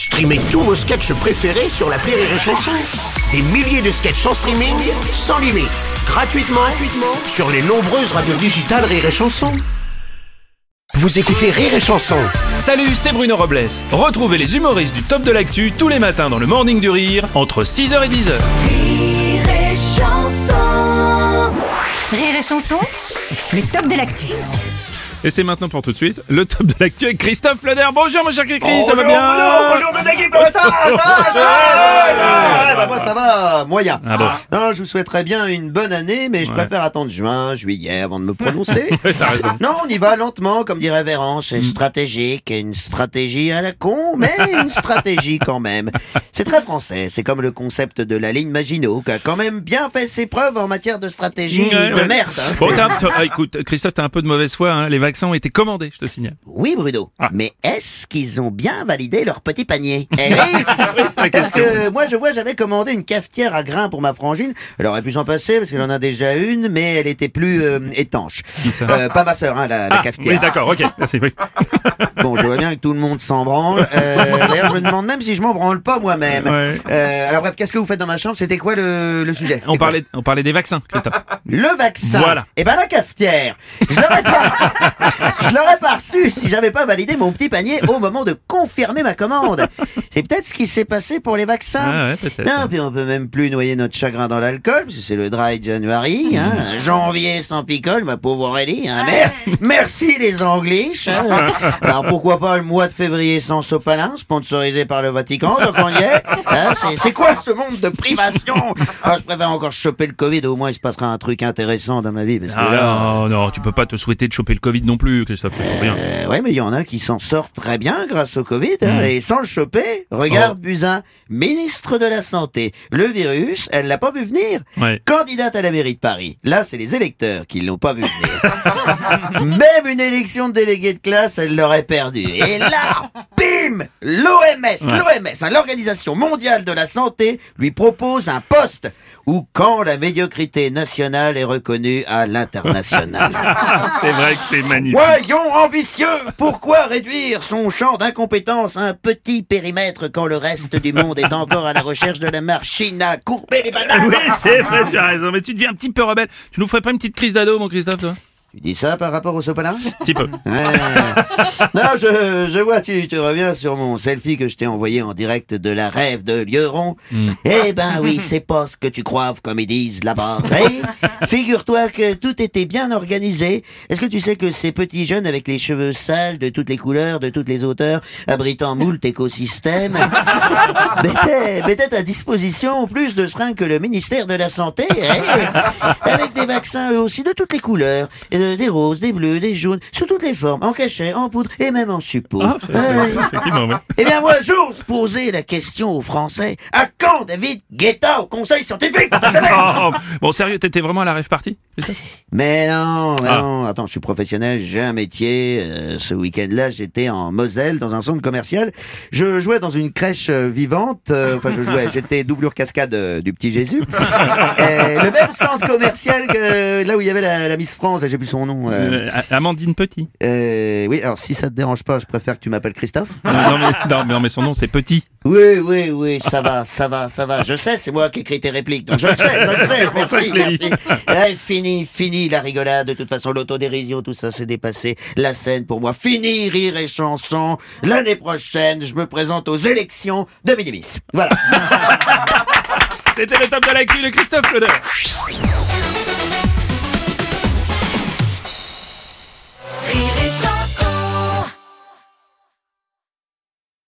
Streamez tous vos sketchs préférés sur l'appli Rire et Chanson. Des milliers de sketchs en streaming, sans limite, gratuitement sur les nombreuses radios digitales Rire et Chanson. Vous écoutez Rire et Chanson. Salut, c'est Bruno Robles. Retrouvez les humoristes du Top de l'actu tous les matins dans le Morning du Rire, entre 6h et 10h. Rire et Chanson. Rire et Chanson, le Top de l'actu. Et c'est maintenant pour tout de suite, le Top de l'actu avec Christophe Leder. Bonjour mon cher Cricri, ça va bien? Bonjour de Nagui, comment ça? Moi ça va, moyen. Ah bon? Non, je vous souhaiterais bien une bonne année, mais je préfère attendre juin, juillet avant de me prononcer. T'as raison. Non, on y va lentement, comme dirait Véran, c'est stratégique, une stratégie à la con, mais une stratégie quand même. C'est très français, c'est comme le concept de la ligne Maginot, qui a quand même bien fait ses preuves en matière de stratégie de merde. Hein. Bon, écoute, Christophe, t'as un peu de mauvaise foi, hein. Les vaccins ont été commandés, je te signale. Oui, Bruno, mais est-ce qu'ils ont bien validé leur petit panier? Eh oui, parce que moi je vois, j'avais commandé une cafetière à grains pour ma frangine. Elle aurait pu s'en passer parce qu'elle en a déjà une, mais elle était plus étanche. Pas ma sœur, hein, la cafetière. Oui, d'accord, ok. Merci, oui. Bon, je vois bien que tout le monde s'en branle. D'ailleurs, je me demande même si je m'en branle pas moi-même. Ouais. Alors bref, qu'est-ce que vous faites dans ma chambre? C'était quoi le sujet? On parlait des vaccins, Christophe. Le vaccin. Voilà. Et ben la cafetière. Je l'aurais pas reçu si j'avais pas validé mon petit panier au moment de confirmer ma commande. C'est peut-être ce qui s'est passé pour les vaccins. Ah ouais, peut-être. Non, puis on peut même plus noyer notre chagrin dans l'alcool, parce que c'est le dry January, hein. Janvier sans picole, ma pauvre Aurélie, hein. Merci les Anglish, hein. Alors pourquoi pas le mois de février sans sopalin, sponsorisé par le Vatican, donc on y est. Hein, c'est quoi ce monde de privation? Ah, je préfère encore choper le Covid, au moins il se passera un truc intéressant dans ma vie, parce que là... Non, tu peux pas te souhaiter de choper le Covid non plus, Christophe, c'est pour rien. Ouais, mais il y en a qui s'en sortent très bien grâce au Covid, hein, et sans le choper. Regarde Buzyn, ministre de la Santé. Le virus, elle l'a pas vu venir. Ouais. Candidate à la mairie de Paris. Là, c'est les électeurs qui l'ont pas vu venir. Même une élection de délégué de classe, elle l'aurait perdu. Et là, bim, l'OMS, hein, l'Organisation mondiale de la santé, lui propose un poste où quand la médiocrité nationale est reconnue à l'international. C'est vrai que c'est magnifique. Soyons ambitieux. Pourquoi réduire son champ d'incompétence à un petit périmètre quand le reste du monde est encore à la recherche de la machine à courber les bananes? Oui, c'est vrai, tu as raison, mais tu deviens un petit peu rebelle. Tu nous ferais pas une petite crise d'ado, mon Christophe, toi? Tu dis ça par rapport au sopalin? Un petit peu. Ouais. Non, je vois, tu reviens sur mon selfie que je t'ai envoyé en direct de la rêve de Lieron. Eh ben oui, c'est pas ce que tu crois, comme ils disent là-bas. Hey, figure-toi que tout était bien organisé. Est-ce que tu sais que ces petits jeunes avec les cheveux sales de toutes les couleurs, de toutes les hauteurs, abritant moult écosystèmes, mettaient à disposition plus de seringues que le ministère de la Santé, avec des vaccins eux aussi de toutes les couleurs. Des roses, des bleus, des jaunes, sous toutes les formes, en cachet, en poudre et même en suppôt. Effectivement, oui. Eh bien moi j'ose poser la question aux Français. À quand David Guetta au Conseil scientifique? Oh, bon, sérieux, t'étais vraiment à la rêve party? Mais non, non, attends, je suis professionnel, j'ai un métier. Ce week-end-là, j'étais en Moselle, dans un centre commercial. Je jouais dans une crèche vivante. J'étais doublure cascade du petit Jésus. Le même centre commercial que là où il y avait la Miss France, j'ai plus son nom. Amandine Petit. Oui, alors si ça te dérange pas, je préfère que tu m'appelles Christophe. Non, mais son nom, c'est Petit. Oui, ça va. Je sais, c'est moi qui écris tes répliques, donc je le sais, merci. Fini la rigolade, de toute façon, l'autodérision, tout ça c'est dépassé. La scène pour moi, fini Rire et Chanson. L'année prochaine, je me présente aux élections de Midi Bis. Voilà. C'était le Top de l'actu de Christophe Leder.